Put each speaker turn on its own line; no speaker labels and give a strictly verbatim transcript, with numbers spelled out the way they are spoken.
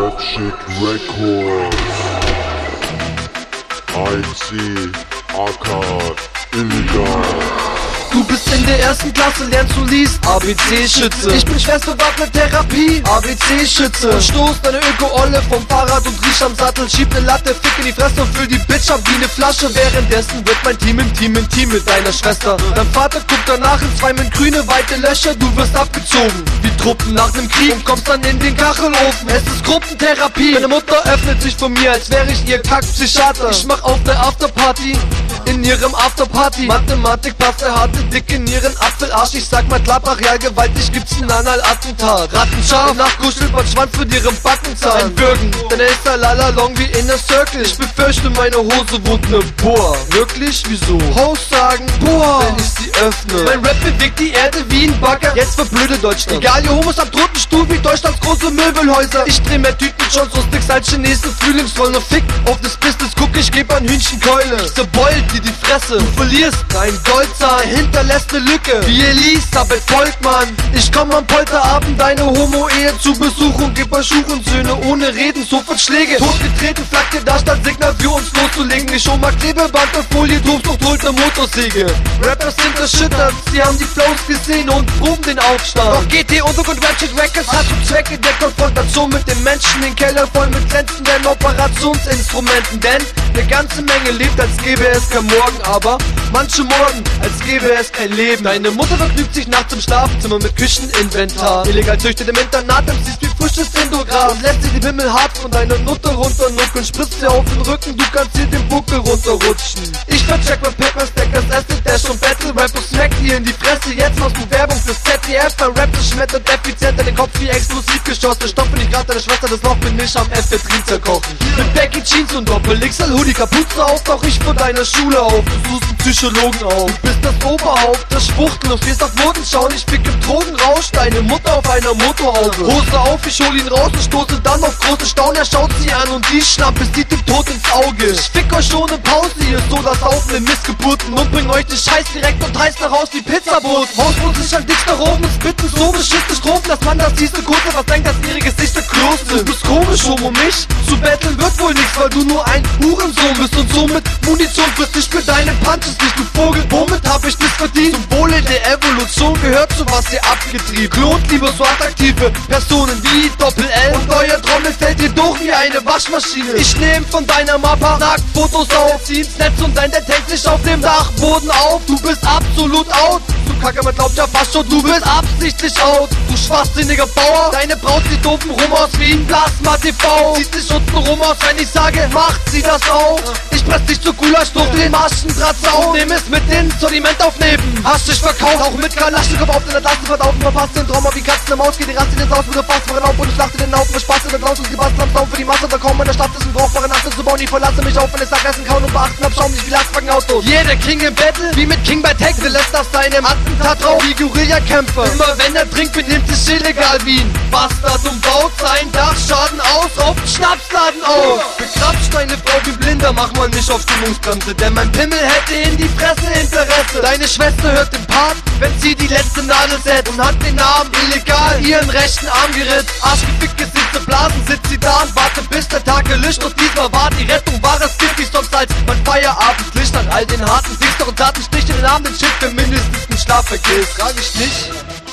Rapshit Records, I C, Akkad, illegal.
Du bist in der ersten Klasse, lernst du liest A B C-Schütze. Ich bin schwerstbewaffnet Therapie, A B C-Schütze. Und stoß deine Öko-Olle vom Fahrrad und riech am Sattel. Schieb ne Latte, fick in die Fresse und füll die Bitch ab wie ne Flasche. Währenddessen wird mein Team im Team im Team mit deiner Schwester. Dein Vater guckt danach in zwei mit grüne weite Löcher. Du wirst abgezogen wie Truppen nach nem Krieg und kommst dann in den Kachelofen. Es ist Gruppentherapie. Meine Mutter öffnet sich vor mir, als wäre ich ihr Kackpsychiater. Ich mach auf der Afterparty in ihrem Afterparty. Mathematik passt, er hatte dick in ihren Apfelarsch. Ich sag mal klar, brachial gewaltig gibt's ein Anal-Attentat. Rattenscharf, nach Kuschelband, Schwanz mit ihrem Backenzahn. Ein Würgen, denn er ist lala long wie in der Circle. Ich befürchte, meine Hose wurde ne Boah. Wirklich? Wieso? Host sagen, boah, wenn ich sie öffne. Mein Rap bewegt die Erde wie ein Bagger. Jetzt verblöde Deutschland. Egal, ihr Homos am dritten Stuhl wie Deutschlands große Möbelhäuser. Ich dreh mehr Tüten schon so Sticks als Chinesen Frühlingsrollen. Und fick auf das Business, guck, ich geb an Hühnchenkeule. Ich zerbeult dir die Fresse, du verlierst dein Goldzahn, hinterlässt ne Lücke wie Elisabeth Volkmann. Ich komm am Polterabend deine Homo-Ehe zu Besuch und geb euch Schuchensöhne ohne Reden, sofort Schläge. Totgetreten, Flagge da statt Signal für uns loszulegen. Ich schon mal Klebeband und Folie, Toast und holt ne Motorsäge. Rappers sind erschüttert, sie haben die Flows gesehen und proben den Aufstand. Doch G T Untergrund Ratchet Records hat zum Zwecke der Konfrontation mit den Menschen den Keller voll mit glänzenden Operationsinstrumenten. Denn ne ganze Menge lebt, als gäbe es kein Morgen, aber manche Morgen, als gäbe es kein Leben. Deine Mutter vergnügt sich nachts im Schlafzimmer mit Kücheninventar. Illegal züchtet im Internat, im siehst wie frisches Indogras und lässt sich die Himmel hart von deiner Nutte runternuckeln. Spritzt dir auf den Rücken, du kannst hier den Buckel runterrutschen. Ich vercheck mein Paper Stack, das Acid Dash und Battle Rapper smack dir in die Fresse. Jetzt machst du Werbung fürs Z D F, mein Rap schmettert effizient in den Kopf wie explosiv geschossen. Stopfe nicht grad deine Schwester, das Loch bin ich am F-Vertrieb zerkochen. Mit Baggy Jeans und Doppel-X L Hoodie, Kapuze auf, doch ich von deiner Schule auf. Du suchst einen Psychologen auf. Du bist das Oberhaupt, das Schwuchteln und stehst auf Modenschau. Ich fick im Drogenrausch deine Mutter auf einer Motorhaube. Hose auf, ich hol ihn raus und stoße dann auf große Staunen. Er schaut sie an und die Schnappe sieht dem Tod ins Auge. Ich fick euch ohne Pause, ihr so das Saufen in Missgeburten und bring euch den Scheiß direkt und heiß nach Haus wie Pizzaboten. Haus muss sich an dich nach oben und spitten so beschissene Strophen, dass man das siehste kurze, was denkt, dass ihre Gesichter close sind. Du bist komisch, Homo, mich zu betteln wird wohl nichts, weil du nur ein Hurensohn bist und somit Munition frisst. Ich für deine Punches nicht, du Vogel, womit hab ich das verdient? Symbole der Evolution gehört zu was ihr abgetrieben. Klont lieber so attraktive Personen wie Doppel-L und euer Trommel fällt dir durch wie eine Waschmaschine. Ich nehm von deiner Mappa Nacktfotos auf, zieh ins Netz und dein Dad hängt sich auf dem Dachboden auf. Du bist absolut out, du Kacke, man glaubt ja fast schon, du bist absichtlich out. Du schwachsinniger Bauer, deine Braut sieht doofen rum aus wie ein Plasma-T V. Sieht sich unten rum aus, wenn ich sage, macht sie das auch. Ich press dich zu Gulasch durch den Maschendrahtzaun. Nimm es mit ins Sortiment aufnehmen. Hast dich verkauft, auch mit Kalaschnikow auf den Atlassen verlaufen. Verpasst den Trauma wie Katzen im Maus. Geht die Rasse den Saus mit der Fass vor auf und ich lachte den Haufen. Spaß in der Klaus und gebastelt am Zaun für die Masse. Da kaum in der Stadt ist ein brauchbare Nacht zu bauen. Ich verlasse mich auf, wenn ich sag, essen, kauen und beachten hab. Schau mich wie Lastwagen Autos. Jeder King im Battle, wie mit King bei Tech. lässt aus seinem Attentat drauf wie Guerillakämpfer. Immer wenn er trinkt, benimmt sich illegal wie ein Bastard und baut sein Dachschaden aus, auf den Schnapsladen aus. Begrapscht deine Frau wie Blinder, mach mal nicht auf Stimmungsbremse, denn mein Pimmel hätte in die Fresse Interesse. Deine Schwester hört den Part, wenn sie die letzte Nadel setzt und hat den Arm illegal ihren rechten Arm geritzt. Arschgefickt, Gesichter, Blasen, sitzt sie da und warte bis der Tag gelöscht. Und diesmal war die Rettung wahres Gift, wie sonst als mein Feierabendlicht an all den harten Sichter und Tatenstrich in den Arm, den Shit für mindestens einen Schlaf vergisst. Frag ich nicht.